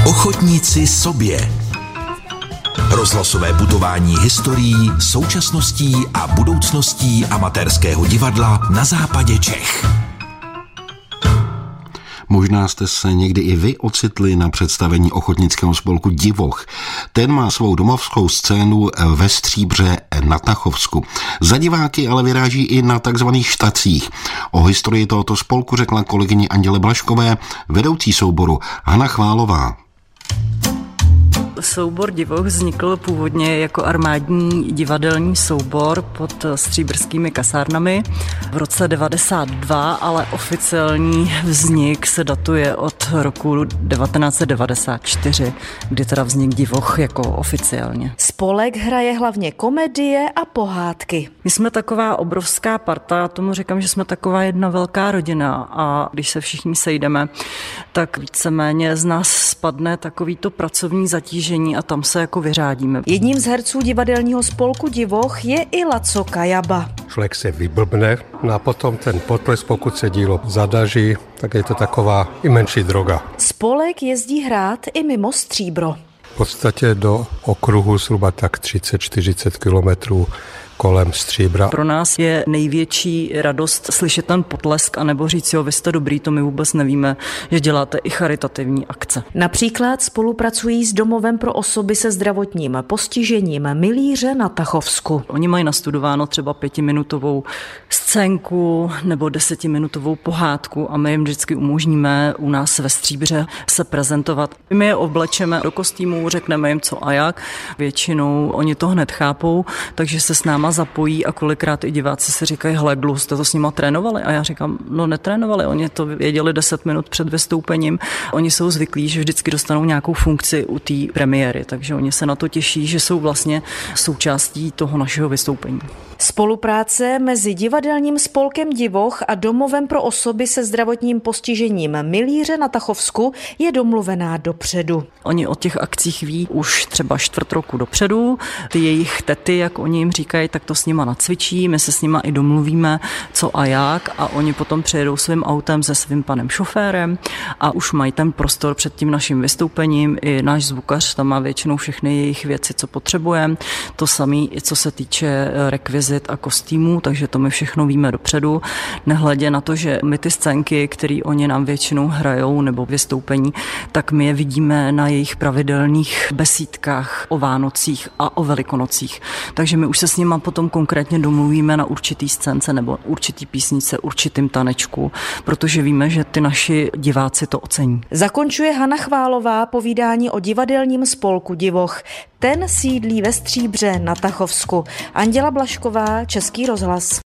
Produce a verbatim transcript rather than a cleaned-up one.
Ochotníci sobě. Rozhlasové putování historií, současností a budoucností amatérského divadla na západě Čech. Možná jste se někdy i vy ocitli na představení ochotnického spolku Divoch. Ten má svou domovskou scénu ve Stříbře na Tachovsku. Za diváky ale vyráží i na takzvaných štacích. O historii tohoto spolku řekla kolegyně Anděle Blaškové vedoucí souboru Hana Chválová. Soubor Divoch vznikl původně jako armádní divadelní soubor pod stříbrskými kasárnami v roce devadesát dva, ale oficiální vznik se datuje od roku devatenáct set devadesát čtyři, kdy teda vznik Divoch jako oficiálně. Spolek hraje hlavně komedie a pohádky. My jsme taková obrovská parta, já tomu říkám, že jsme taková jedna velká rodina a když se všichni sejdeme, tak víceméně z nás spadne takovýto pracovní zatížení a tam se jako vyřádíme. Jedním z herců divadelního spolku Divoch je i Laco Kajaba. Člověk se vyblbne, no a potom ten potlesk, pokud se dílo zadaří, tak je to taková i menší droga. Spolek jezdí hrát i mimo Stříbro. V podstatě do okruhu zhruba tak třicet čtyřicet kilometrů kolem Stříbra. Pro nás je největší radost slyšet ten potlesk a nebo říct, jo, vy jste dobrý, to my vůbec nevíme, že děláte i charitativní akce. Například spolupracují s Domovem pro osoby se zdravotním postižením Milíře na Tachovsku. Oni mají nastudováno třeba pětiminutovou scénku nebo desetiminutovou pohádku a my jim vždycky umožníme u nás ve Stříbře se prezentovat. My je oblečeme do kostýmů, řekneme jim co a jak. Většinou oni to hned chápou, takže se s náma zapojí a kolikrát i diváci si říkají, hele, dlouho jste to s nima trénovali? A já říkám, no netrénovali, oni to věděli deset minut před vystoupením. Oni jsou zvyklí, že vždycky dostanou nějakou funkci u té premiéry, takže oni se na to těší, že jsou vlastně součástí toho našeho vystoupení. Spolupráce mezi divadelním spolkem Divoch a Domovem pro osoby se zdravotním postižením Milíře na Tachovsku je domluvená dopředu. Oni o těch akcích ví už třeba čtvrt roku dopředu. Ty jejich tety, jak oni jim říkají, tak to s nima nacvičí, my se s nima i domluvíme, co a jak a oni potom přijedou svým autem se svým panem šoférem a už mají ten prostor před tím naším vystoupením. I náš zvukař tam má většinou všechny jejich věci, co potřebujeme. To samé, co se týče rekvizit a kostýmů, takže to my všechno víme dopředu. Nehledě na to, že my ty scénky, které oni nám většinou hrajou nebo vystoupení, tak my je vidíme na jejich pravidelných besídkách o Vánocích a o Velikonocích. Takže my už se s nima potom konkrétně domluvíme na určitý scénce nebo určitý písnice, určitým tanečku, protože víme, že ty naši diváci to ocení. Zakončuje Hana Chválová povídání o divadelním spolku Divoch. Ten sídlí ve Stříbře na Tachovsku. Anděla Blašková, Český rozhlas.